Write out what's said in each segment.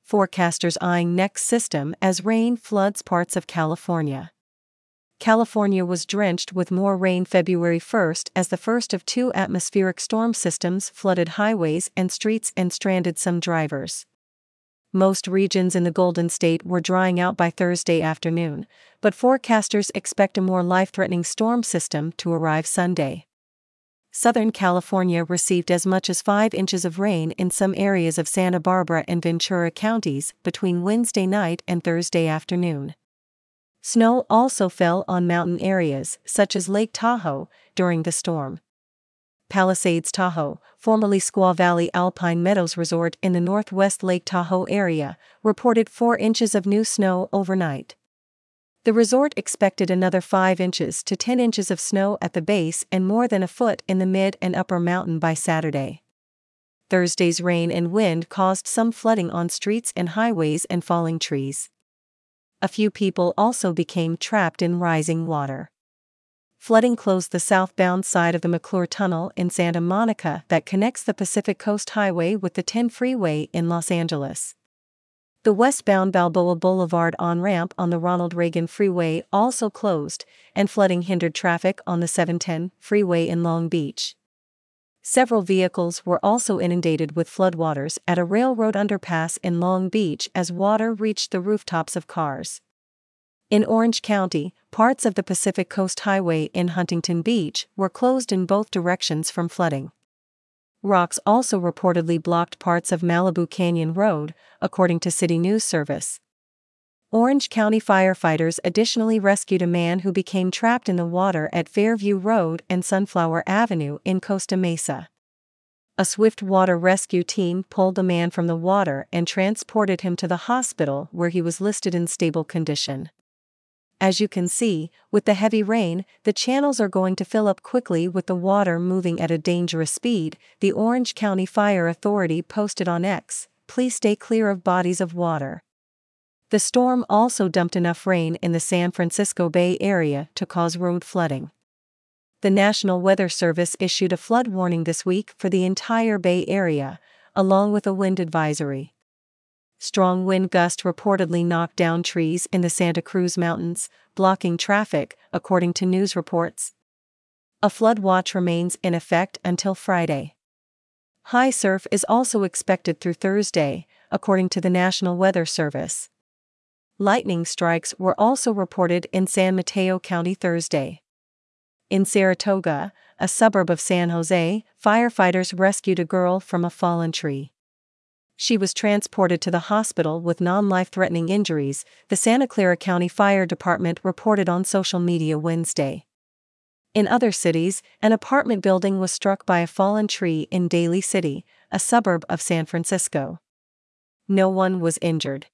forecasters eyeing next system as rain floods parts of California. California was drenched with more rain February 1st as the first of two atmospheric storm systems flooded highways and streets and stranded some drivers. Most regions in the Golden State were drying out by Thursday afternoon, but forecasters expect a more life-threatening storm system to arrive Sunday. Southern California received as much as 5 inches of rain in some areas of Santa Barbara and Ventura counties between Wednesday night and Thursday afternoon. Snow also fell on mountain areas, such as Lake Tahoe, during the storm. Palisades Tahoe, formerly Squaw Valley Alpine Meadows Resort in the northwest Lake Tahoe area, reported 4 inches of new snow overnight. The resort expected another 5 inches to 10 inches of snow at the base and more than a foot in the mid and upper mountain by Saturday. Thursday's rain and wind caused some flooding on streets and highways and falling trees. A few people also became trapped in rising water. Flooding closed the southbound side of the McClure Tunnel in Santa Monica that connects the Pacific Coast Highway with the 10 freeway in Los Angeles. The westbound Balboa Boulevard on-ramp on the Ronald Reagan Freeway also closed, and flooding hindered traffic on the 710 freeway in Long Beach. Several vehicles were also inundated with floodwaters at a railroad underpass in Long Beach as water reached the rooftops of cars. In Orange County, parts of the Pacific Coast Highway in Huntington Beach were closed in both directions from flooding. Rocks also reportedly blocked parts of Malibu Canyon Road, according to City News Service. Orange County firefighters additionally rescued a man who became trapped in the water at Fairview Road and Sunflower Avenue in Costa Mesa. A swift water rescue team pulled the man from the water and transported him to the hospital where he was listed in stable condition. As you can see, with the heavy rain, the channels are going to fill up quickly with the water moving at a dangerous speed, the Orange County Fire Authority posted on X. Please stay clear of bodies of water. The storm also dumped enough rain in the San Francisco Bay Area to cause road flooding. The National Weather Service issued a flood warning this week for the entire Bay Area, along with a wind advisory. Strong wind gusts reportedly knocked down trees in the Santa Cruz Mountains, blocking traffic, according to news reports. A flood watch remains in effect until Friday. High surf is also expected through Thursday, according to the National Weather Service. Lightning strikes were also reported in San Mateo County Thursday. In Saratoga, a suburb of San Jose, firefighters rescued a girl from a fallen tree. She was transported to the hospital with non-life-threatening injuries, the Santa Clara County Fire Department reported on social media Wednesday. In other cities, an apartment building was struck by a fallen tree in Daly City, a suburb of San Francisco. No one was injured.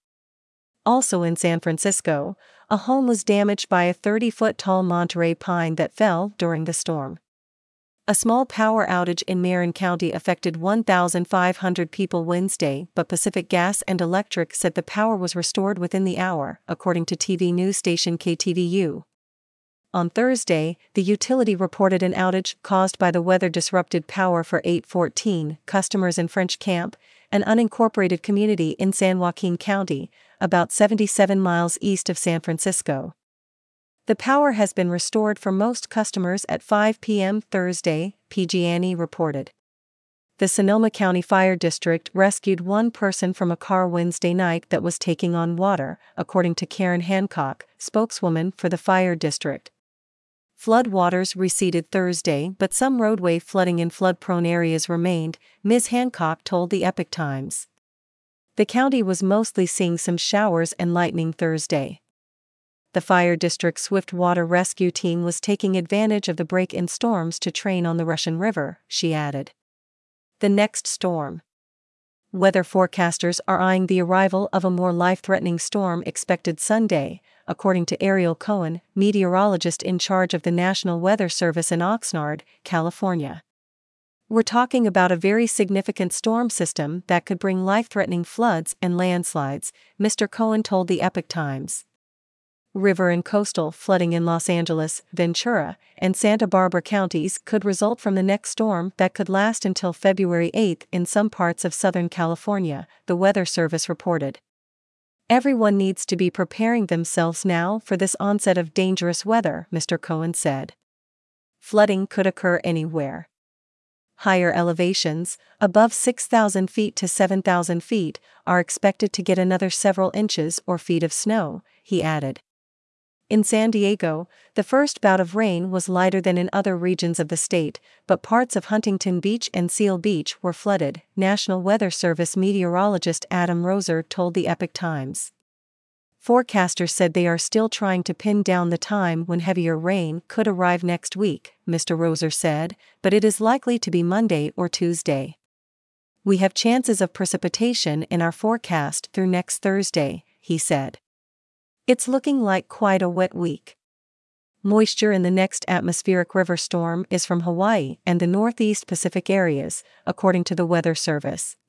Also in San Francisco, a home was damaged by a 30-foot-tall Monterey pine that fell during the storm. A small power outage in Marin County affected 1,500 people Wednesday, but Pacific Gas and Electric said the power was restored within the hour, according to TV news station KTVU. On Thursday, the utility reported an outage caused by the weather disrupted power for 814 customers in French Camp, an unincorporated community in San Joaquin County, about 77 miles east of San Francisco. The power has been restored for most customers at 5 p.m. Thursday, PG&E reported. The Sonoma County Fire District rescued one person from a car Wednesday night that was taking on water, according to Karen Hancock, spokeswoman for the fire district. Flood waters receded Thursday, but some roadway flooding in flood-prone areas remained, Ms. Hancock told the Epoch Times. The county was mostly seeing some showers and lightning Thursday. The fire district's swift water rescue team was taking advantage of the break in storms to train on the Russian River, she added. The next storm. Weather forecasters are eyeing the arrival of a more life-threatening storm expected Sunday, according to Ariel Cohen, meteorologist in charge of the National Weather Service in Oxnard, California. We're talking about a very significant storm system that could bring life-threatening floods and landslides, Mr. Cohen told the Epoch Times. River and coastal flooding in Los Angeles, Ventura, and Santa Barbara counties could result from the next storm that could last until February 8 in some parts of Southern California, the Weather Service reported. Everyone needs to be preparing themselves now for this onset of dangerous weather, Mr. Cohen said. Flooding could occur anywhere. Higher elevations, above 6,000 feet to 7,000 feet, are expected to get another several inches or feet of snow, he added. In San Diego, the first bout of rain was lighter than in other regions of the state, but parts of Huntington Beach and Seal Beach were flooded, National Weather Service meteorologist Adam Roser told the Epoch Times. Forecasters said they are still trying to pin down the time when heavier rain could arrive next week, Mr. Roser said, but it is likely to be Monday or Tuesday. We have chances of precipitation in our forecast through next Thursday, he said. It's looking like quite a wet week. Moisture in the next atmospheric river storm is from Hawaii and the northeast Pacific areas, according to the Weather Service.